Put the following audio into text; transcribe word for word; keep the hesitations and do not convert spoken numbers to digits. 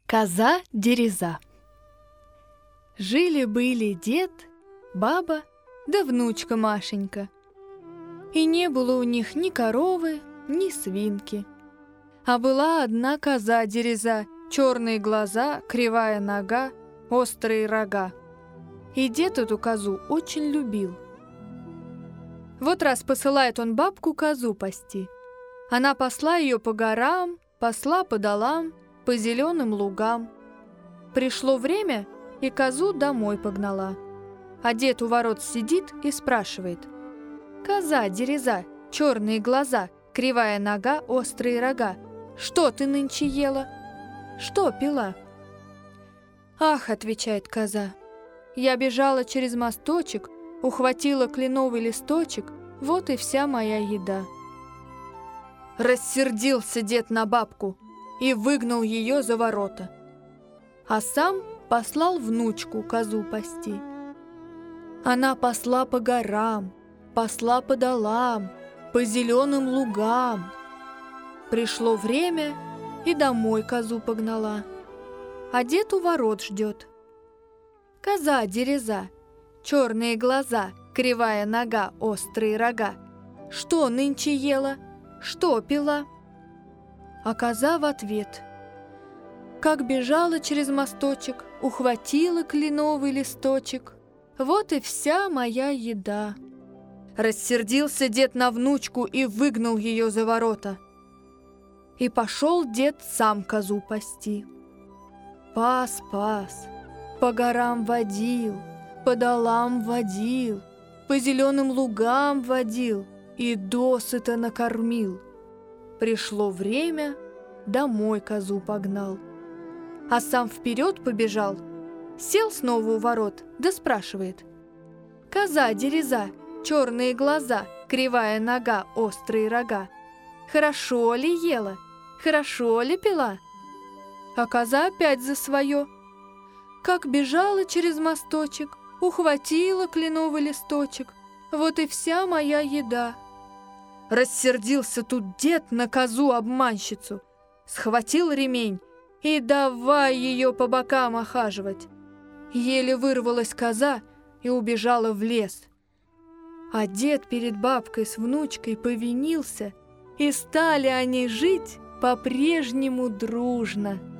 Коза-дереза. Жили-были дед, баба да внучка Машенька. И не было у них ни коровы, ни свинки. А была одна коза-дереза, черные глаза, кривая нога, острые рога. И дед эту козу очень любил. Вот раз посылает он бабку козу пасти. Она пасла ее по горам, пасла по долам, по зеленым лугам. Пришло время, и козу домой погнала. А дед у ворот сидит и спрашивает: «Коза-дереза, черные глаза, кривая нога, острые рога, что ты нынче ела? Что пила?» «Ах, — отвечает коза, — я бежала через мосточек, ухватила кленовый листочек, вот и вся моя еда». Рассердился дед на бабку и выгнал ее за ворота, а сам послал внучку козу пасти. Она пасла по горам, пасла по долам, по зеленым лугам. Пришло время, и домой козу погнала, а дед у ворот ждет. «Коза-дереза, черные глаза, кривая нога, острые рога, что нынче ела? Что пила?» А коза в ответ: «Как бежала через мосточек, ухватила кленовый листочек, вот и вся моя еда». Рассердился дед на внучку и выгнал ее за ворота. И пошел дед сам козу пасти. Пас, пас, по горам водил, по долам водил, по зеленым лугам водил и досыта накормил. Пришло время, домой козу погнал. А сам вперед побежал, сел снова у ворот, да спрашивает: «Коза-дереза, черные глаза, кривая нога, острые рога, хорошо ли ела, хорошо ли пила?» А коза опять за свое: «Как бежала через мосточек, ухватила кленовый листочек, вот и вся моя еда». Рассердился тут дед на козу-обманщицу, схватил ремень и давай ее по бокам охаживать. Еле вырвалась коза и убежала в лес. А дед перед бабкой с внучкой повинился, и стали они жить по-прежнему дружно.